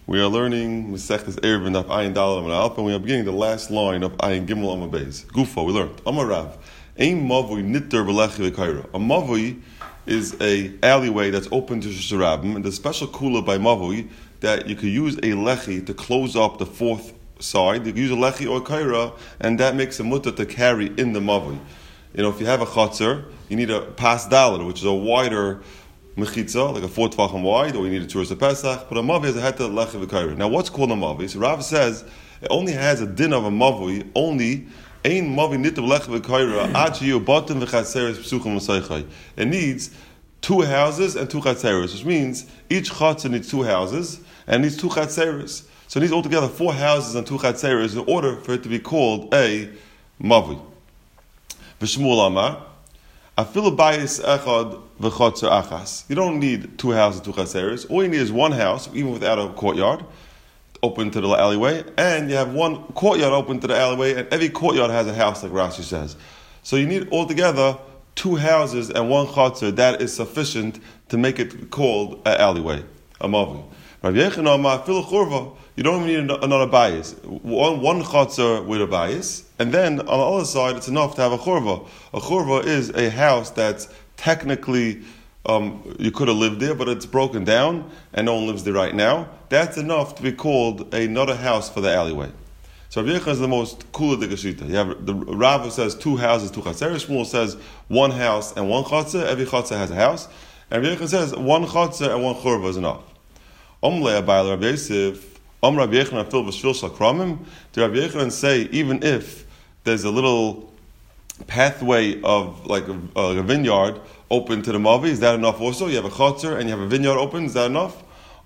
We are learning Masechtas Erev and Ayin Daled Amud Aleph, and we are beginning the last line of Ayin Gimel Amud Beis. Gufo, we learned. Amar Rav, Ein Mavui Nitter B'Lechi V'Kaira. A Mavui is a alleyway that's open to Rosh Hashanah, and there's a special kula by Mavui that you could use a lechi to close up the fourth side. You can use a lechi or a kaira, and that makes a mutter to carry in the Mavui. You know, if you have a chatzar, you need a pas dalet, which is a wider mechitza, like a 4 tvachim wide, or you need a tourist of Pesach, but a mavi has a heta lechi v'kaira. Now, what's called a mavi? So Rav says it only has a din of a mavi, only ein mavi nitab lechi v'kaira, achi yobatim v'chatzeres psuchim v'saychai. It needs 2 houses and 2 chatzeres, which means each chatzar needs 2 houses and needs 2 chatzeres. So it needs altogether 4 houses and 2 chatzeres in order for it to be called a mavi. V'shmuel amar, afilu bayis echad v'chotzer achas. You don't need 2 houses, 2 chatzeres. All you need is 1 house, even without a courtyard, open to the alleyway, and you have 1 courtyard open to the alleyway, and every courtyard has a house, like Rashi says. So you need altogether 2 houses and 1 chotzer. That is sufficient to make it called an alleyway, a mavi. Rav Yechon amar afilu churva. You don't even need another bayis. One chotzer with a bayis, and then on the other side, it's enough to have a churva. A churva is a house that's technically you could have lived there, but it's broken down and no one lives there right now. That's enough to be called another house for the alleyway. So Rav Yechon is the most cooler the Geshita. You have the Rav says 2 houses, 2 chatzeres. Shmuel says 1 house and 1 chotzer. Every chotzer has a house. And Rav Yechon says 1 chotzer and 1 churva is enough. Omle abayil Rav Yosef. Rav Yechon filled with shvil shakramim. Do Rav Yechon say even if there's a little pathway of like a vineyard open to the mavi, is that enough? Also, you have a chotzer and you have a vineyard open. Is that enough?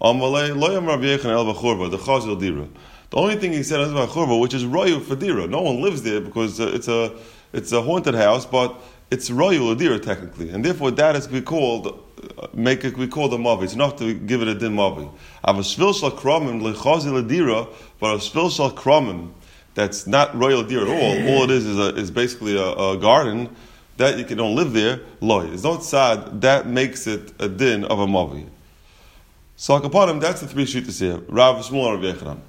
The only thing he said is about churva, which is royu for dira. No one lives there because it's a haunted house, but it's royu ladira technically, and therefore that is we called make it we call the mavi. It's enough to give it a din mavi. I have a shvil shal kramim lechazi ladira, but a shvil shal kramim that's not royal deer at all. All it is basically a garden that you can don't live there. Loy, it's not sad. That makes it a din of a mavi. So upon him, that's the 3 shittas here. Rav Shmuel Rav Yechanan.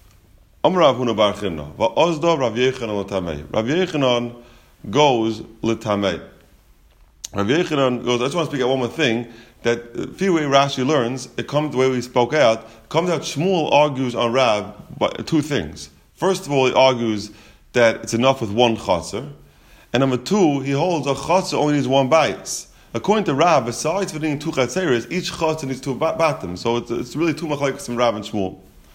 Rav Huna bar Chimna. Va'ozdo Rav Yechanan l'tamei. Rav Yechanan goes l'tamei. Rav Yechanan goes. I just want to speak out one more thing. That the few way Rashi learns, it comes the way we spoke out. It comes out Shmuel argues on Rav by 2 things. First of all, he argues that it's enough with 1 chotzer, and number 2, he holds a chotzer only needs 1 bayis. According to Rav, besides for needing 2 chatzeres, each chotzer needs 2 batim. So it's really 2 machlekes from Rav and Shmuel.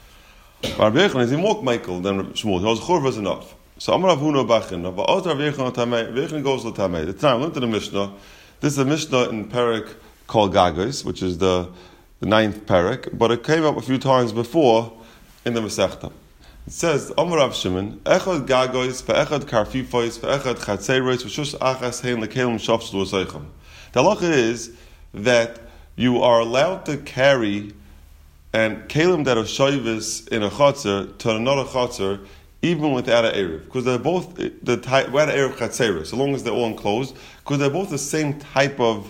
Rav Yechon is more Michael than Shmuel. He holds churva is enough. So Amar Rav Huna bar Chimna. Va'oz Rav Yechon l'tamei. Rav Yechon goes l'tamei. The time we went to the Mishnah. This is a Mishnah in Perek called Gagos, which is the 9th Perek, but it came up a few times before in the Masechta. It says, Amar Rav Shimon, Echad Gagos, ve'echad karfifois, ve'echad chatzeros, v'shus achas hein lekelim shafs l'osaycham. The halacha is that you are allowed to carry and kelim that are shoyvis in a chotzer to another chotzer even without an erev, because they're both the type without an erev chatzeros, so long as they're all enclosed, because they're both the same type of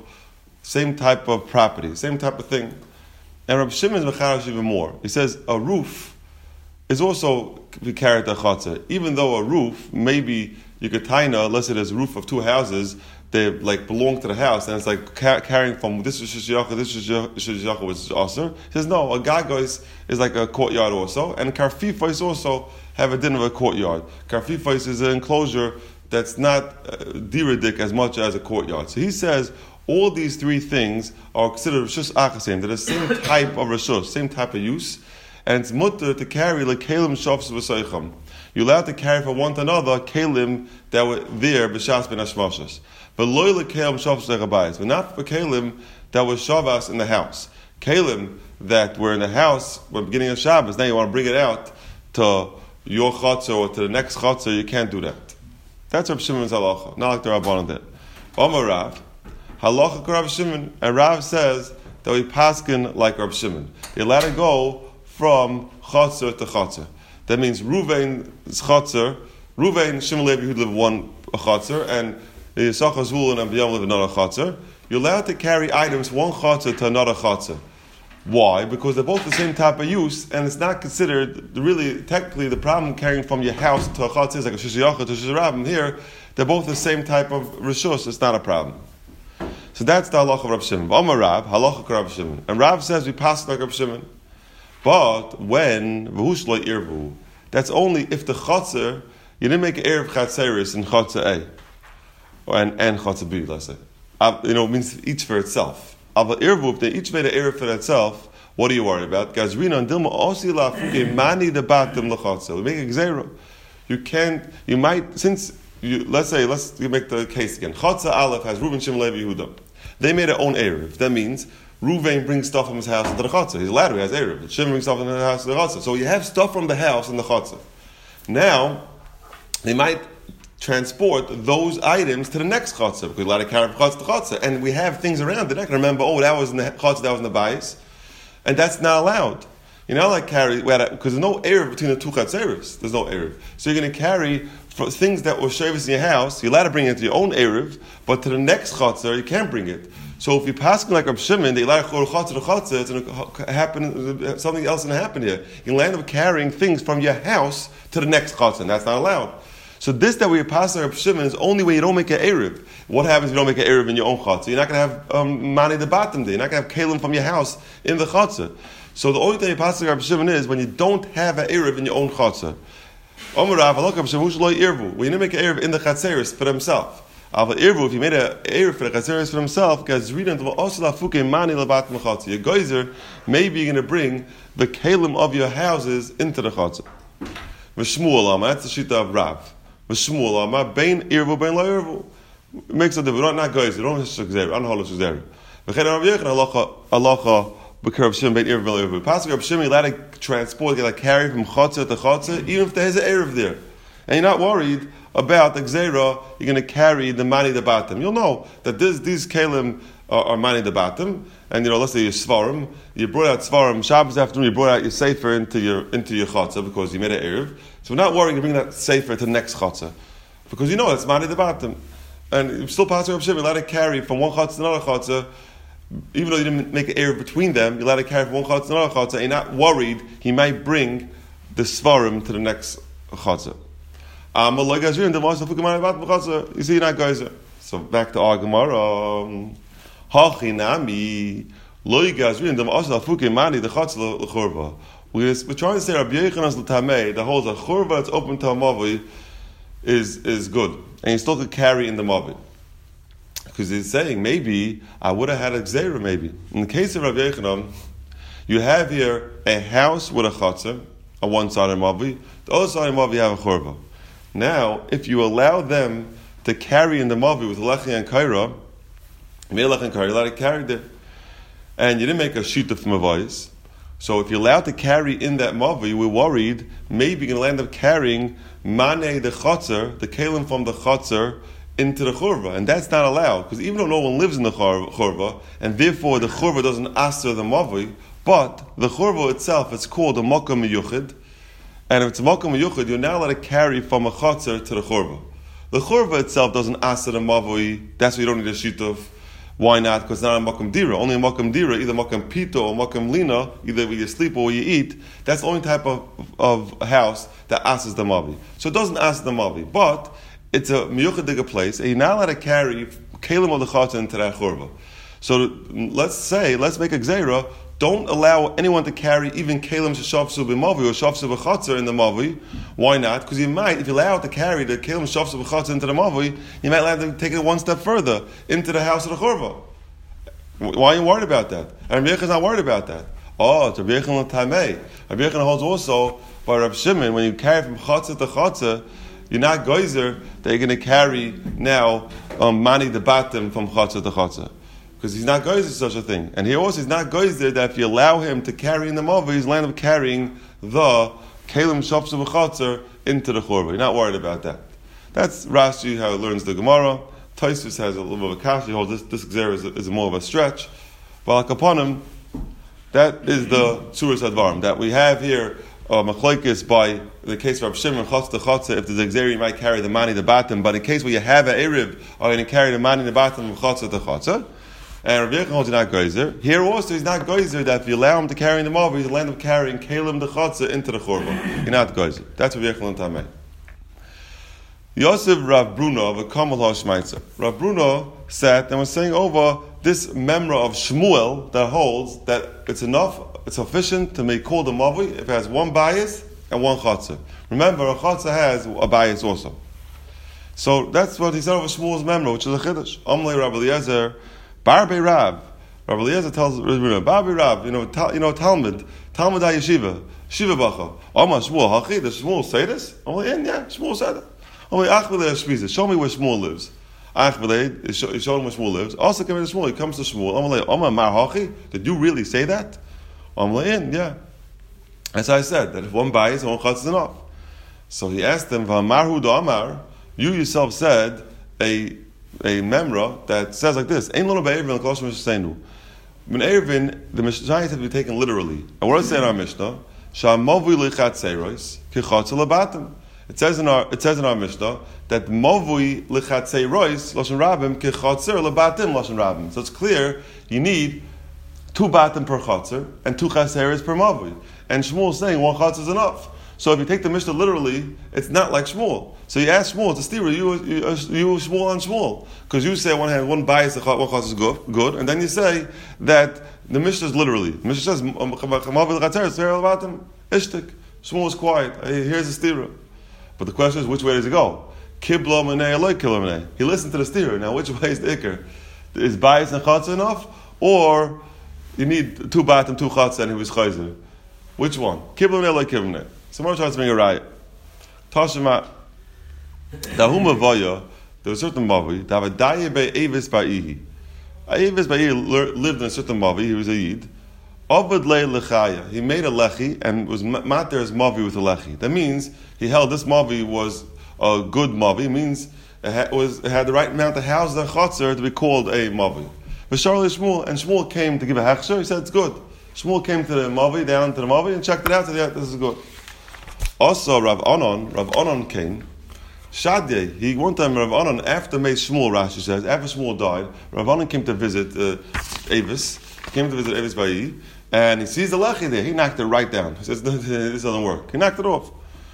property, same type of thing. And Rav Shimon is mecharash even more. He says a roof is also be carried to chotzer, even though a roof maybe you could taina, unless it is a roof of 2 houses, they like belong to the house, and it's like carrying from this is shishyacha, this is shishyacha, which is aser. He says no, a gagos is like a courtyard also, and karfifos also have a din of a courtyard. Karfifos is an enclosure that's not diradik as much as a courtyard. So he says all these 3 things are considered rishus achasim. They're the same type of rishus, same type of use, and it's mutter to carry like kelim shofs v'soicham. You're allowed to carry from one to another kelim that were there b'shas ben hashmashas. But loy lekelim shofs lechabayis, but not for kelim that was shavas in the house. Kelim that were in the house when beginning of Shabbos, now you want to bring it out to your chotzer or to the next chotzer, you can't do that. That's Rav Shimon's halacha, not like the Rabbanan did. Omar Rav, halacha Rav Shimon, and Rav says that we paskin like Rav Shimon. You're allowed to go from chotzer to chotzer. That means Ruvain's chotzer, Ruvain, Shimon Levi, who live 1 chotzer, and Yisachar, Zvulun, and Biyam live another chotzer. You're allowed to carry items 1 chotzer to another chotzer. Why? Because they're both the same type of use, and it's not considered, really, technically, the problem carrying from your house to a chatzah is like a shishiyachah to a shishirabim. Here, they're both the same type of rishus, it's not a problem. So that's the halacha of Rav Shimon. Amar Rav, halacha of Rav Shimon. And Rav says we pass like Rav Shimon. But when, v'hush lo irvu, that's only if the chatzah, you didn't make an erev chatzeris in chatzah A, and chatzah B, let's say. It means each for itself. If they each made an erev for itself, what are you worried about? Gazrina and Dilma osi lafuke mani debatim lachatzel. We make a gzera. You might, since let's make the case again. Chatzah Aleph has Reuven, Shimon, Levi, Yehuda. They made their own erev. That means Reuven brings stuff from his house into the chatzah. He's allowed to. He has erev. Shimon brings stuff into the house to the chatzah. So you have stuff from the house in the chatzah. Now they might transport those items to the next chatzah, because we're allowed to carry from chatzah to chatzah, and we have things around that I can remember, that was in the chatzah, that was in the bayis, and that's not allowed. You're not like carry, because there's no erev between the two chatzeres. There's no erev. So you're going to carry for things that were shavus in your house, you're allowed to bring it to your own erev, but to the next chatzah, you can't bring it. So if you pass like Rab Shimon, they allow chatzah to chatzah, it's going to happen, something else is going to happen here. You'll end up carrying things from your house to the next chatzah, and that's not allowed. So this that we are passing Rab Shimon is only when you don't make an erev. What happens if you don't make an erev in your own chatzah? You're not going to have mani debatim day. You're not going to have kalim from your house in the chatzah. So the only thing you pass Rab Shimon is when you don't have an erev in your own chatzah. When you didn't make an erev in the chatzeris for himself. If you made an erev for the chatzeris for himself, your geyser, maybe you're going to bring the kalim of your houses into the chatzah. That's the shita of Rav. V'shmuel bein irvu bein lo irvu. Makes a difference. Not guys. You don't have to shekzer. Unholy shekzer. V'chein Rav Yechon halacha b'kerav Shimon bein irvu bein lo irvu. Pasuk Rav Shimon allowed to transport, like carry from chatzah to chatzah, even if there's an erev there, and you're not worried about the gzera. You're going to carry the mani debatim. You'll know that these kalim are mani debatim, and let's say your svarim. You brought out svarim Shabbos afternoon. You brought out your sefer into your chatzah because you made an erev. So we're not worried to bring that sefer to the next chatzah, because it's mani debatim, and you're still passing Rav Shimon. You're allowed to carry from one chatzah to another chatzah, even though you didn't make an erev between them. You're allowed to carry from one chatzah to another chatzah. And you're not worried he might bring the svarim to the next chatzah. You see, you're not geyser. So back to our Gemara. Hachinami loy gazrin dem asal fuke mani the chatzah lechorva. We're trying to say Rabbi Yochanan l'tamei, the whole churva that's open to a mavi is good, and you still could carry in the mavi, because he's saying maybe I would have had a gzeira. Maybe in the case of Rabbi Yochanan, you have here a house with a chatzah on one side of the mavi, the other side of the mavi you have a churva. Now, if you allow them to carry in the mavi with lechi and kaira, you're allowed to carry there, and you didn't make a shita from a voice. So if you're allowed to carry in that mavi, we're worried maybe you're going to end up carrying mane the chatzar, the kalim from the chatzar, into the churva, and that's not allowed, because even though no one lives in the churva, and therefore the churva doesn't aser the mavi, but the churva itself is called a makam miyuchid, and if it's a makam miyuchid, you're now allowed to carry from a chatzar to the churva. The churva itself doesn't aser the mavi. That's why you don't need a shituf. Why not? Because it's not a makam dira. Only a makam dira, either makam pito or makam lina, either where you sleep or where you eat. That's the only type of house that asks the mavi. So it doesn't ask the mavi, but it's a miyuchadiga place, and you're not allowed to carry kalim of the chatzah into that churva. So let's make a gzeira. Don't allow anyone to carry even kalim shafsu b'mavi or shafsu b'chatzar in the mavi. Why not? Because you might, if you allow it to carry the kalim shafsu b'chatzar into the mavi, you might allow them to take it one step further into the house of the churva. Why are you worried about that? And Rabbi Yechon is not worried about that. Oh, it's Rabbi Yechon l'tamei. Rabbi Yechon holds also by Rabbi Shimon, when you carry from chatzah to chatzah, you're not geyser that you're going to carry now mani debatim from chatzah to chatzah. Because he's not geyser such a thing. And he also is not geyser that if you allow him to carry in the mavi, he's land up carrying the kalim shafsu b'chatzar into the churva. You're not worried about that. That's Rashi, how he learns the Gemara. Tosfos has a little bit of a kash. He holds this gzera is more of a stretch. But like upon him, that is the tzuras advarim that we have here. Machlokes by the case of Rav Shimon chatzah to chatzah. If there's a gzera, you might carry the mani the batim. But in case where you have an erev, are you going to carry the mani the batim from chatzah to chatzah? And Rav Yechon holds he's not geyser. Here also he's not geyser that if you allow him to carry the mavi, he's allowed him carrying kalim the chatzah into the churban. You're not geyser. That's Rav Yechon and Tamei. Yosef Rav Bruno of a Kamal HaShmaitzer. Rav Bruno sat and was saying over this memra of Shmuel that holds that it's enough, it's sufficient to make call the mavi if it has one bias and one chatzah. Remember, a chatzah has a bias also. So that's what he said over Shmuel's memra, which is a chiddush. Amlei Rabbi Eliezer, Barbe Rav. Rabbi Eliezer tells Rav Bruno, Barbe Rav, Talmud HaYeshiva, Shiva Bacha. Amar Shmuel Hachi, does Shmuel say this? Yeah, Shmuel said it. Show me where Shmuel lives. He showed him where Shmuel lives. Also coming to Shmuel, he comes to Shmuel. Did you really say that? Yeah. As I said, that if one buys, one chatz is enough. So he asked him, you yourself said a memra that says like this. When Erevin, the Mishnah has to be taken literally. And what does it say in our Mishnah? It says in our Mishnah that mavui lichatzei rois lashon rabim kechatzer lebatim lashon rabim. So it's clear you need 2 batim per chatzer and 2 chatzeres per mavui. And Shmuel is saying 1 chatzer is enough. So if you take the Mishnah literally, it's not like Shmuel. So you ask Shmuel, it's a stira, you Shmuel on Shmuel, because you say on one hand 1 bias, 1 chatzer is good, and then you say that the Mishnah is literally. The Mishnah says mavui lichatzei lebatim ishtik. Shmuel is quiet. Here's the stira. But the question is, which way does it go? Kibla menei, loy kibla menei. He listened to the steer. Now, which way is the ikr? Is bias and chatzah enough? Or you need 2 batim, 2 chatzah, and he was chayzer? Which one? Kibla menei, loy kibla menei. Someone tries to bring a riot. Tashima, dahuma vaya, there was a certain mavi, davadaye be Avis ba'ihi. Avis ba'ihi lived in a certain mavi, he was a yid. Avad le lechaya. He made a lechi and was mater as mavi with a lechi. That means he held this mavi was a good mavi. It means it had the right amount of house and chotzer to be called a mavi. But Charlie Shmuel, and Shmuel came to give a hechsher. He said it's good. Shmuel came to the mavi, down to the mavi, and checked it out. Said, yeah, this is good. Also, Rav Anon came. Shadye, he one time Rav Anon after made Shmuel, Rashi says, after Shmuel died, Rav Anon came to visit Avis. Came to visit Avis Ba'i. And he sees the lechi there. He knocked it right down. He says, this doesn't work. He knocked it off.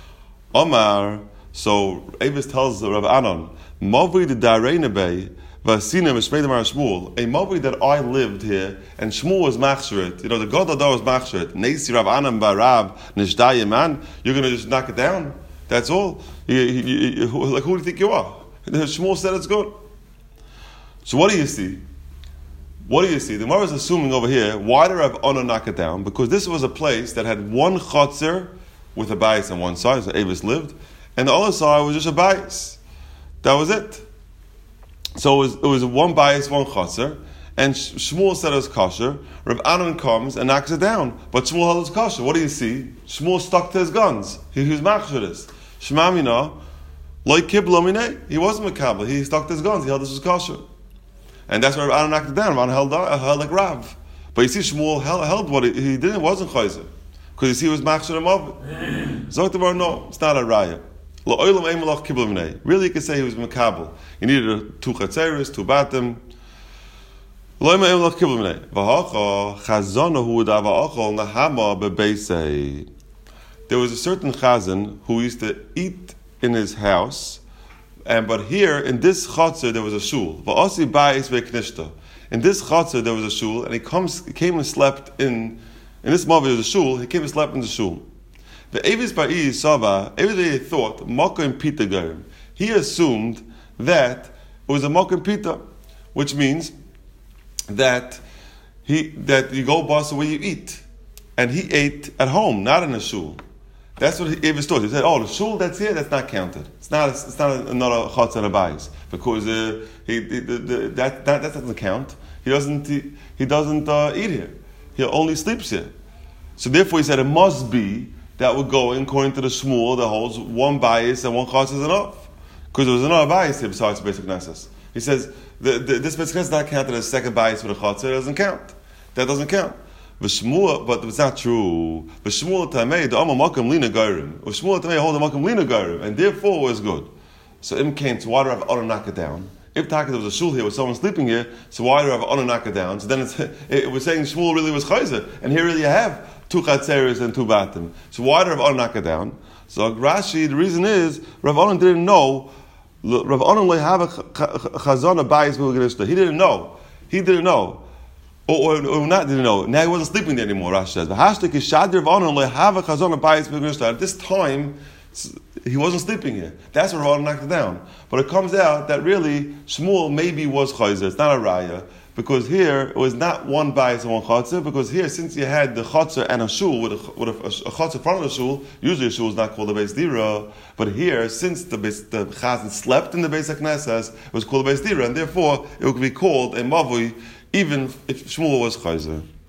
Omar, so Avis tells Rabbi Anon, Mavi the Dareina Bay, Vasina Mishmei Demar Shmuel, a Mavi that I lived here, and Shmuel was machsherit. The God of was machsherit. Nesi Rav Anon Barav, Nishdaye man, you're going to just knock it down? That's all? Like, who do you think you are? Shmuel said it's good. So what do you see? What do you see? The Gemara is assuming over here, why did Rav Anon knock it down? Because this was a place that had 1 chotzer with a bias on one side, so Avis lived, and the other side was just a bias. That was it. So it was 1 bias, 1 chotzer, and Shmuel said it was kosher. Rav Anon comes and knocks it down, but Shmuel held it was kosher. What do you see? Shmuel stuck to his guns. He was machsheris. Shmamina, like kibla minei. He wasn't makabel. He stuck to his guns. He held this was kosher. And that's why Rav Anon knocked it down. Rav Anon held like Rav. But you see, Shmuel held what he didn't. Wasn't chayzer. Because you see, he was machsher and mav. Zoktavar, no, it's not a raya. Really, you could say he was makabel. He needed 2 chatzeres, 2 batim. There was a certain chazan who used to eat in his house. But here, in this chatzar, there was a shul. In this chatzar, there was a shul, and he came and slept in this mavi, there was a shul, he came and slept in the shul. The Avis Ba'i Sava, Avis Ba'i thought, Makom Pita Garim. He assumed that it was a Makom Pita, which means that you go bus where you eat. And he ate at home, not in a shul. That's what Avis thought. He said, "Oh, the shul that's here, that's not counted. It's not another chutz and a bayis because that doesn't count. He doesn't eat here. He only sleeps here. So therefore, he said it must be that would go in according to the Shmuel that holds 1 bayis and 1 chutz is enough because there was another bayis here besides the basic nesses. He says this basic nesses is not counted as 2nd bayis for the chutz. It doesn't count. That doesn't count. V'shmuel, but it's not true. V'shmuel tamei the amma makam lina gairim. V'shmuel tamei hold the makam lina gairim, and therefore was good. So Im came to water of Aaron knock it down. If there was a shul here with someone sleeping here, so why do Rav Onan knock it down? So then it was saying Shmuel really was chayzer, and here really you have 2 chatzeres and 2 batim. So why did Rav Onan knock it down? So Rashi, the reason is Rav Onan didn't know. Rav Onan le have a chazon bayis b'Uganishta. He didn't know. He didn't know. Or not didn't know. Now he wasn't sleeping there anymore, Rashi says. At this time, he wasn't sleeping here. That's where Rav Onan knocked it down. But it comes out that really Shmuel maybe was chayzer. It's not a raya. Because here, it was not one bayis and one chotzer, because here, since you had the chotzer and a shul, with a chotzer in front of the shul, usually a shul is not called a beis dira, but here, since the chazan slept in the beis haknesses, it was called a beis dira, and therefore, it would be called a mavui, even if Shmuel was chayzer.